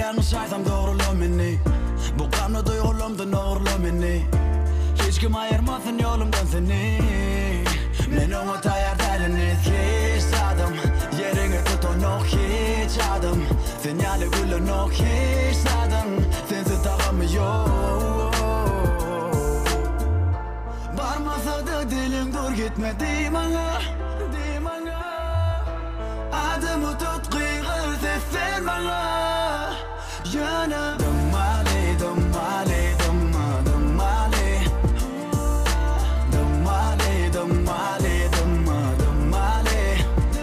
yanlış aysam doğrula meni. Bu kanlı duygularımdan uğurla meni. Hiç kim ayırmasın yolumdan seni. Men ona tayar deriniz hiç adım. Yerini tutun yok hiç adım. Sinyali gülün yok hiç adım. Sensiz takamıyor. Barmasa da dilim dur gitme di bana. Adımı tut kıyır ses ver bana. Yana Dumali, dumali, dumma, dumali. Dumali, dumali, dumma, dumali.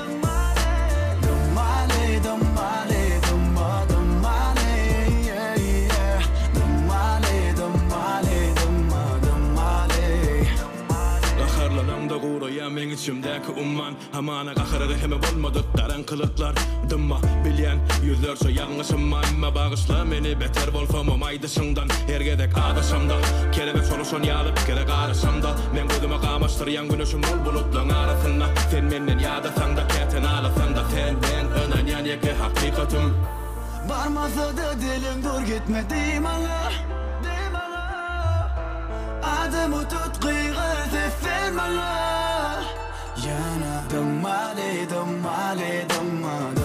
Dumali, dumali, dumma, dumali. Yeah, yeah. Dumali, dumali, dumma, dumali. Qaharlanamda quraya men içimdeki umman. Hamana qaharı heme bolmadık qarankılıklar. Dımma bilyen yüzlerce yanlışımma. Emma bağışla meni beter bolsam aydışından. Ergedek ağdaşamda kelebek soluşan yalıp kere qarışamda. Men gözüme qamaştıryan güneşim ol bulutlan arasında. Sen menden yadasan da keten alasan da. Sen ben önen yan yeke hakikatim. Barmasa da dilim dur gitme di bana. Adımı tut kıyır ses ver bana. Yana Dumali, dumali, dumma,